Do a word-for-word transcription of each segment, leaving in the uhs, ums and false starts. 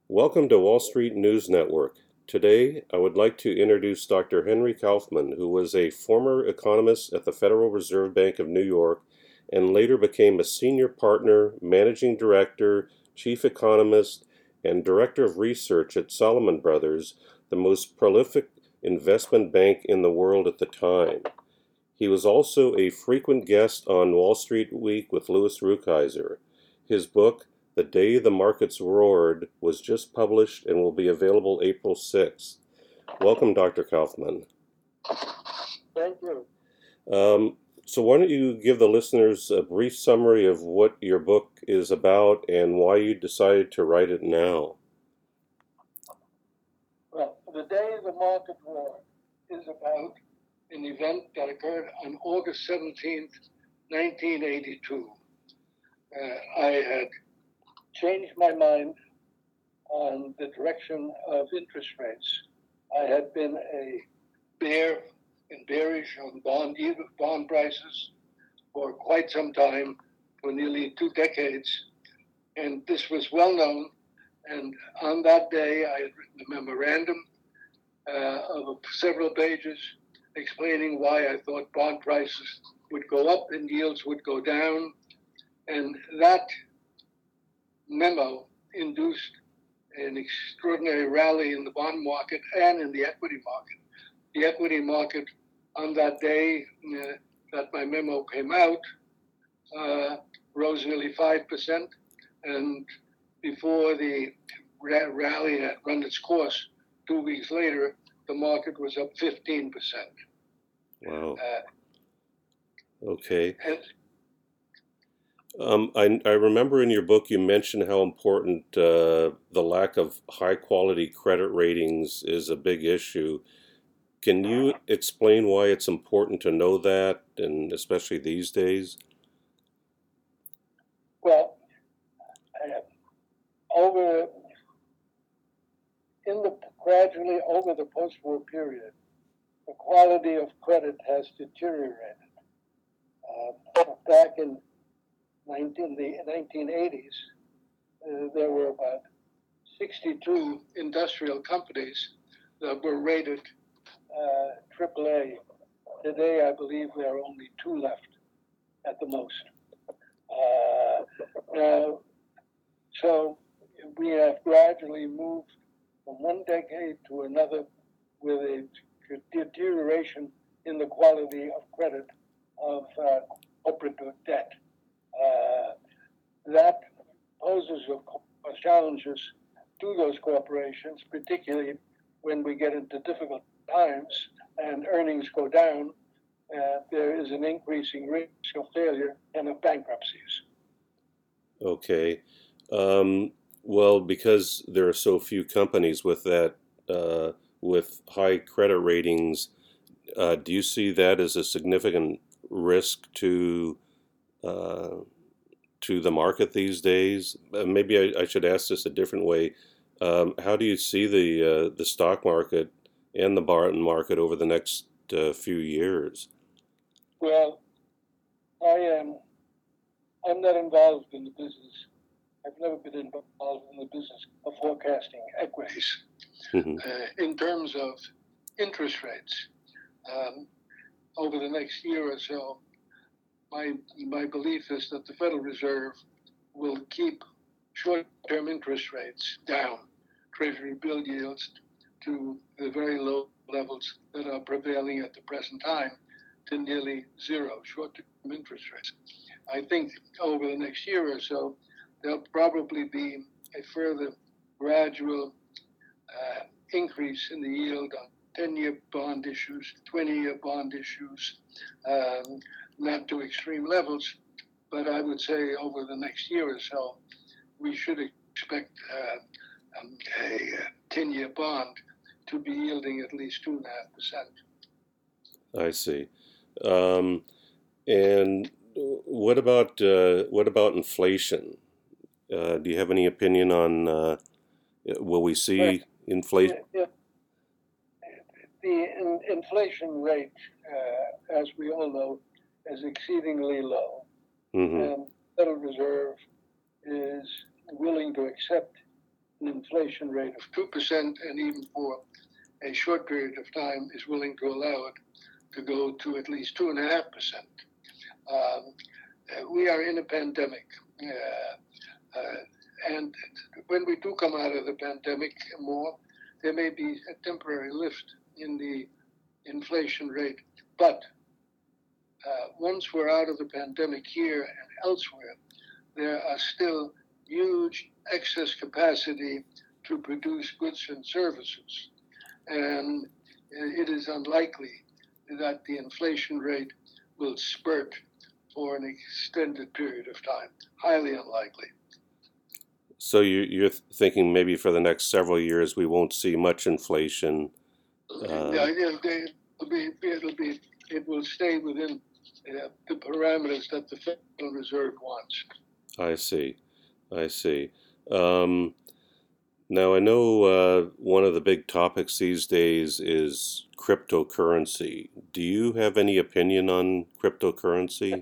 Welcome to Wall Street News Network. Today, I would like to introduce Doctor Henry Kaufman, who was a former economist at the Federal Reserve Bank of New York and later became a senior partner, managing director, chief economist, and director of research at Salomon Brothers, the most prolific investment bank in the world at the time. He was also a frequent guest on Wall Street Week with Louis Rukeyser. His book, The Day the Markets Roared, was just published and will be available April sixth. Welcome, Doctor Kaufman. Thank you. Um, so why don't you give the listeners a brief summary of what your book is about and why you decided to write it now? Well, The Day the Market Roared is about an event that occurred on August seventeenth, nineteen eighty-two. Uh, I had changed my mind on the direction of interest rates. I had been a bear and bearish on bond, bond prices for quite some time, for nearly two decades, and this was well known. And on that day, I had written a memorandum uh, of several pages explaining why I thought bond prices would go up and yields would go down. And that memo induced an extraordinary rally in the bond market and in the equity market. The equity market on that day uh, that my memo came out uh, rose nearly five percent. And before the ra- rally had run its course, two weeks later, the market was up fifteen percent. Wow. Uh, Okay. and Um, I, I remember in your book you mentioned how important uh, the lack of high quality credit ratings is a big issue. Can you explain why it's important to know that, and especially these days? well, uh, over in the gradually over the post-war period, the quality of credit has deteriorated. Uh, back in nineteen, the nineteen eighties, uh, there were about sixty-two industrial companies that were rated uh, triple A. Today, I believe there are only two left at the most. Uh, now, so we have gradually moved from one decade to another with a deterioration in the quality of credit of uh, corporate debt. Uh, that poses challenges to those corporations, particularly when we get into difficult times and earnings go down. Uh, there is an increasing risk of failure and of bankruptcies. Okay. Um, well, because there are so few companies with that, uh, with high credit ratings, uh, do you see that as a significant risk to uh, to the market these days? Uh, maybe I, I should ask this a different way. Um, how do you see the uh, the stock market and the bond market over the next uh, few years? Well, I am I'm not involved in the business. I've never been involved in the business of forecasting equities. Uh, in terms of interest rates, um, over the next year or so, my my belief is that the Federal Reserve will keep short-term interest rates down, Treasury bill yields to the very low levels that are prevailing at the present time, to nearly zero short-term interest rates. I think over the next year or so, there'll probably be a further gradual uh, increase in the yield on ten-year bond issues, twenty-year bond issues, um, not to extreme levels, but I would say over the next year or so, we should expect uh, um, a ten-year bond to be yielding at least two point five percent. I see. Um, and what about uh, what about inflation? Uh, do you have any opinion on uh, will we see inflation? The in, inflation rate, uh, as we all know, is exceedingly low. Mm-hmm. And the Federal Reserve is willing to accept an inflation rate of two percent, and even for a short period of time is willing to allow it to go to at least two point five percent. Um, we are in a pandemic. Uh, uh, and when we do come out of the pandemic more, there may be a temporary lift in the inflation rate. But uh, once we're out of the pandemic here and elsewhere, there are still huge excess capacity to produce goods and services. And it is unlikely that the inflation rate will spurt for an extended period of time. Highly unlikely. So you, you're thinking maybe for the next several years we won't see much inflation. Um, yeah, it'll be, it'll be, it will stay within uh, the parameters that the Federal Reserve wants. I see. I see. Um, now, I know uh, one of the big topics these days is cryptocurrency. Do you have any opinion on cryptocurrency?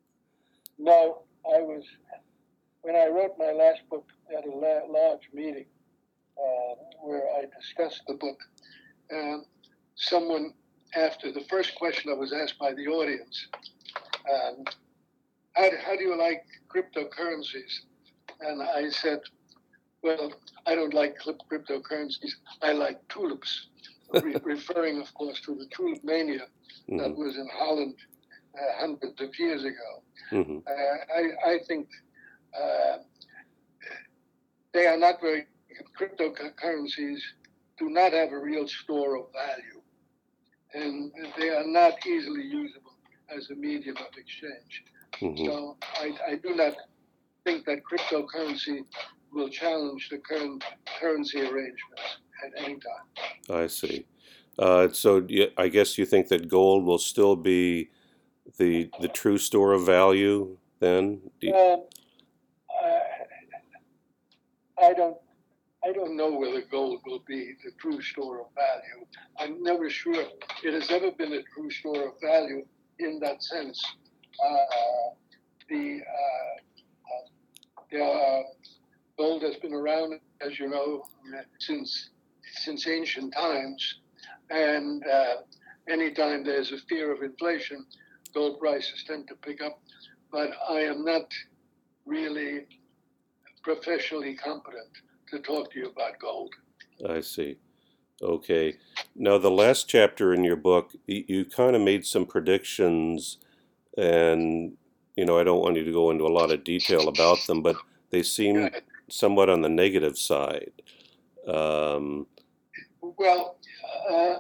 No, I was, when I wrote my last book at a la- large meeting uh, where I discussed the book, um, someone, after the first question I was asked by the audience, um, how, how do you like cryptocurrencies? And I said, well, I don't like cryptocurrencies. I like tulips, re- referring, of course, to the tulip mania mm-hmm. that was in Holland uh, hundreds of years ago. Mm-hmm. Uh, I, I think uh, they are not very, cryptocurrencies do not have a real store of value, and they are not easily usable as a medium of exchange. Mm-hmm. So I, I do not think that cryptocurrency will challenge the current currency arrangements at any time. I see. Uh, so I guess you think that gold will still be the the true store of value then? Do you... um, I, I don't I don't know whether gold will be the true store of value. I'm never sure it has ever been a true store of value in that sense. Uh, the uh, there are Gold has been around, as you know, since since ancient times, and uh, anytime there's a fear of inflation, gold prices tend to pick up. But I am not really professionally competent to talk to you about gold. I see. Okay. Now, the last chapter in your book, you, you kind of made some predictions, and you know I don't want you to go into a lot of detail about them, but they seem yeah. somewhat on the negative side. Um, well, uh,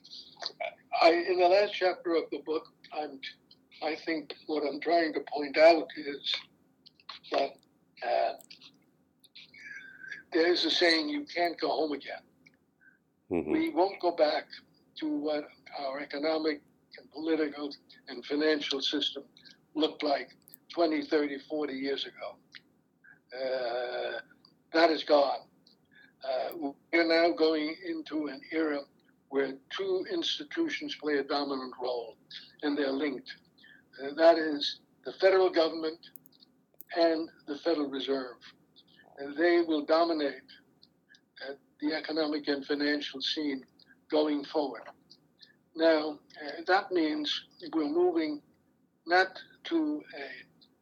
I, in the last chapter of the book, I'm, I think what I'm trying to point out is that uh, there's a saying, you can't go home again. Mm-hmm. We won't go back to what our economic and political and financial system looked like twenty, thirty, forty years ago. Uh, that is gone. Uh, we're now going into an era where two institutions play a dominant role, and they're linked. Uh, that is the federal government and the Federal Reserve. And they will dominate uh, the economic and financial scene going forward. Now, uh, that means we're moving not to an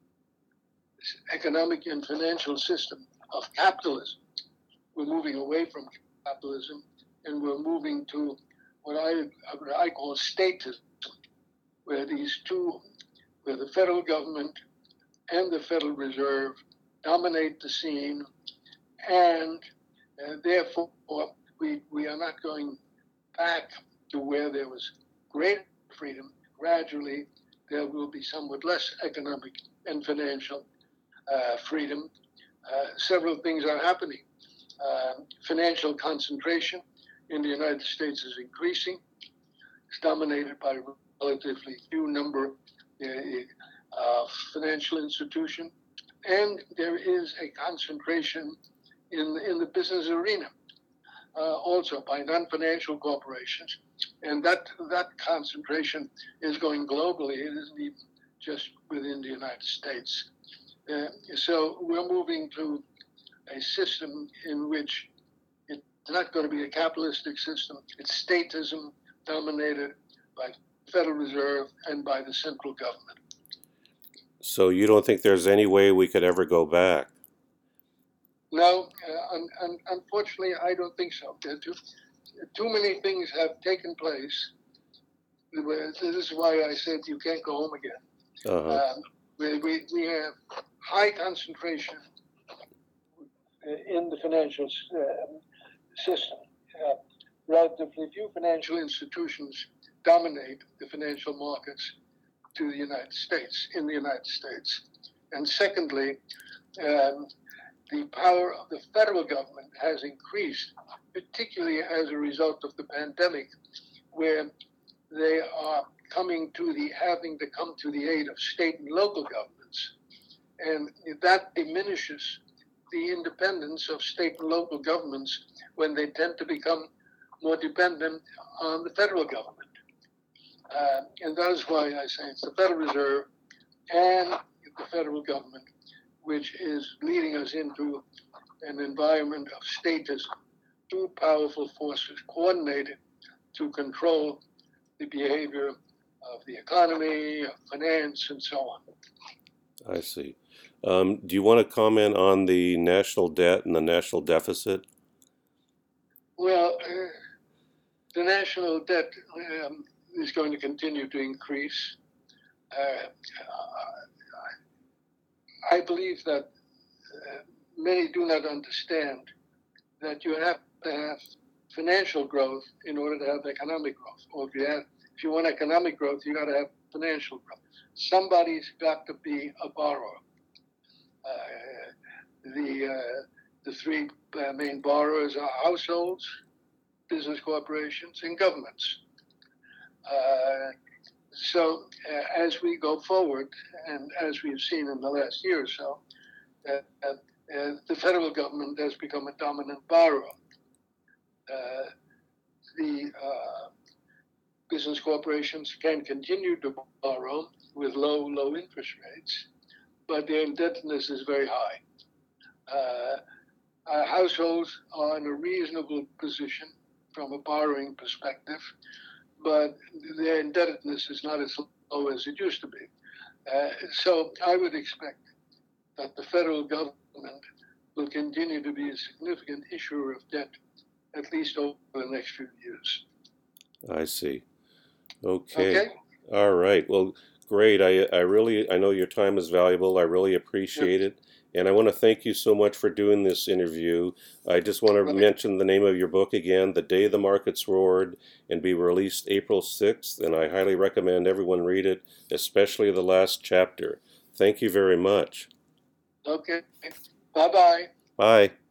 economic and financial system of capitalism. We're moving away from capitalism, and we're moving to what I, what I call statism, where these two, where the federal government and the Federal Reserve dominate the scene, and uh, therefore we, we are not going back to where there was great freedom. Gradually, there will be somewhat less economic and financial uh, freedom. Uh, several things are happening. Uh, financial concentration in the United States is increasing. It's dominated by a relatively few number uh, of financial institutions. And there is a concentration in, in the business arena, uh, also by non-financial corporations. And that, that concentration is going globally. It isn't even just within the United States. Uh, so we're moving to a system in which it's not going to be a capitalistic system. It's statism dominated by the Federal Reserve and by the central government. So you don't think there's any way we could ever go back? No, uh, un- un- unfortunately, I don't think so. Too, too many things have taken place. This is why I said you can't go home again. Uh-huh. Um, we, we, we have high concentration in the financial uh, system. Uh, relatively few financial institutions dominate the financial markets to the United States, in the United States. And secondly, um, the power of the federal government has increased, particularly as a result of the pandemic, where they are coming to the, having to come to the aid of state and local governments. And that diminishes the independence of state and local governments when they tend to become more dependent on the federal government. Uh, and that is why I say it's the Federal Reserve and the federal government which is leading us into an environment of statism, two powerful forces coordinated to control the behavior of the economy, of finance, and so on. I see. Um, do you want to comment on the national debt and the national deficit? Well, uh, the national debt um, is going to continue to increase. Uh, I believe that uh, many do not understand that you have to have financial growth in order to have economic growth. Or if you have, if you want economic growth, you got to have financial growth. Somebody's got to be a borrower. Uh, the uh, the three uh, main borrowers are households, business corporations, and governments. Uh, so uh, as we go forward, and as we've seen in the last year or so, uh, uh, the federal government has become a dominant borrower. Uh, the uh, business corporations can continue to borrow with low, low interest rates, but their indebtedness is very high. Uh, our households are in a reasonable position from a borrowing perspective, but their indebtedness is not as low as it used to be. Uh, so I would expect that the federal government will continue to be a significant issuer of debt, at least over the next few years. I see. Okay. Okay? All right. Well, great. I, I really, I know your time is valuable. I really appreciate Yep. it. And I want to thank you so much for doing this interview. I just want to Right. mention the name of your book again, The Day the Markets Roared, and be released April sixth. And I highly recommend everyone read it, especially the last chapter. Thank you very much. Okay. Bye-bye. Bye.